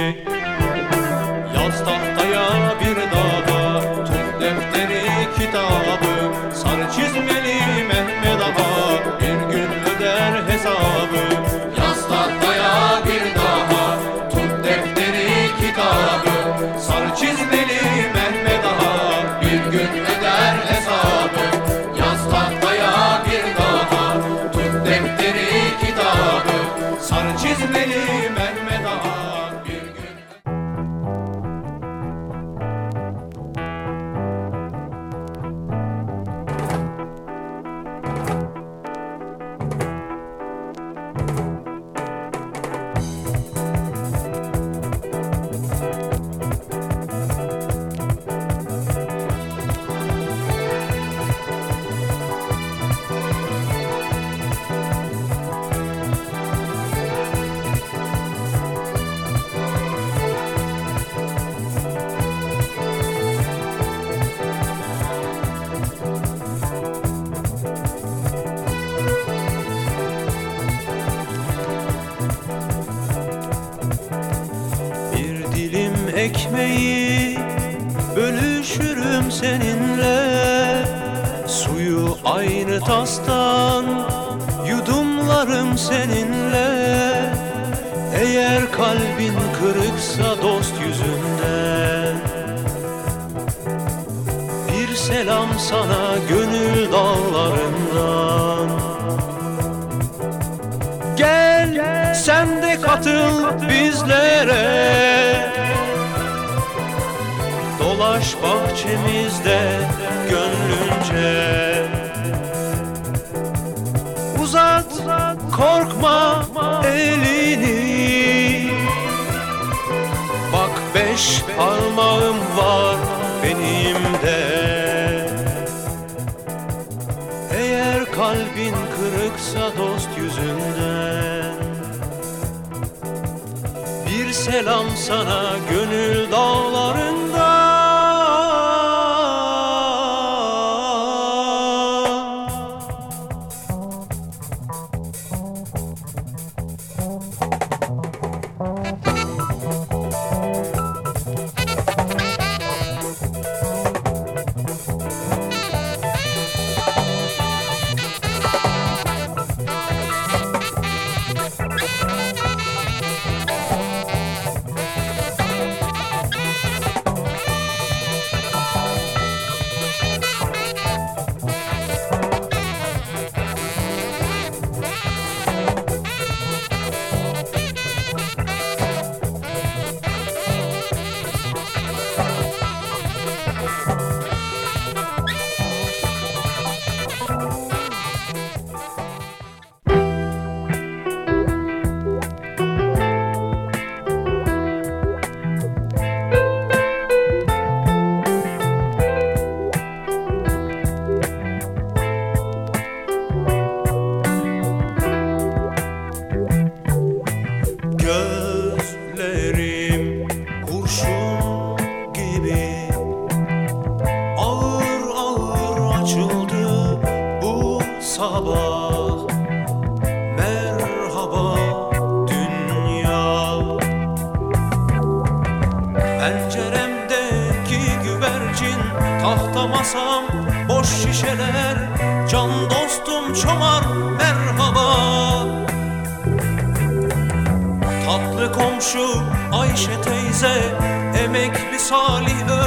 Yaz tahtaya bir daha, tut defteri kitabı, sarı çizmeli Mehmet Ağa bir gün öder hesabı. Yaz tahtaya bir daha, tut defteri kitabı, sarı çizmeli Mehmet Ağa bir gün öder hesabı. Yaz tahtaya bir daha, tut defteri kitabı, sarı çizmeli Mehmet Ağa bir gün. Ekmeği bölüşürüm seninle, suyu aynı tastan yudumlarım seninle. Eğer kalbin kırıksa dost yüzünden, bir selam sana gönül dağlarından. Gel sen de katıl bizlere, dolaş bahçemizde gönlünce. Uzat korkma elini, bak 5 parmağım var benim de. Eğer kalbin kırıksa dost yüzünden, bir selam sana gönül dağlarında. Gözlerim kurşun gibi ağır ağır açıldı bu sabah. Merhaba dünya. Penceremdeki güvercin, tahta masam, boş şişeler, can dostum çomar merhaba. Tatlı komşu Ayşe teyze, emekli Salih